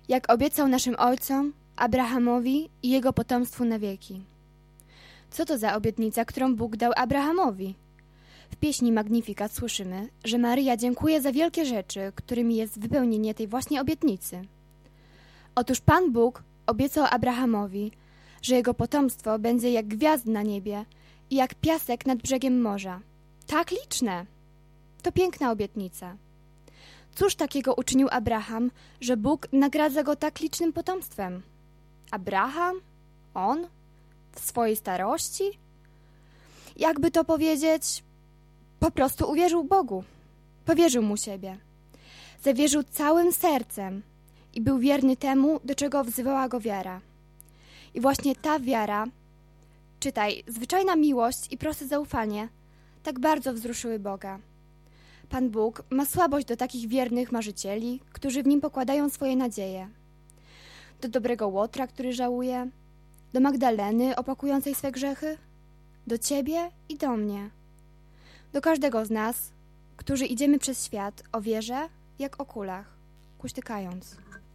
jak obiecał naszym ojcom, Abrahamowi i jego potomstwu na wieki. Co to za obietnica, którą Bóg dał Abrahamowi? W pieśni Magnificat słyszymy, że Maryja dziękuje za wielkie rzeczy, którymi jest wypełnienie tej właśnie obietnicy. Otóż Pan Bóg obiecał Abrahamowi, że jego potomstwo będzie jak gwiazd na niebie i jak piasek nad brzegiem morza. Tak liczne! To piękna obietnica. Cóż takiego uczynił Abraham, że Bóg nagradza go tak licznym potomstwem? Abraham? On? W swojej starości? Jakby to powiedzieć, po prostu uwierzył Bogu. Powierzył mu siebie. Zawierzył całym sercem i był wierny temu, do czego wzywała go wiara. I właśnie ta wiara, czytaj, zwyczajna miłość i proste zaufanie, tak bardzo wzruszyły Boga. Pan Bóg ma słabość do takich wiernych marzycieli, którzy w Nim pokładają swoje nadzieje. Do dobrego Łotra, który żałuje, do Magdaleny opakującej swe grzechy, do Ciebie i do mnie. Do każdego z nas, którzy idziemy przez świat o wierze jak o kulach, kuśtykając.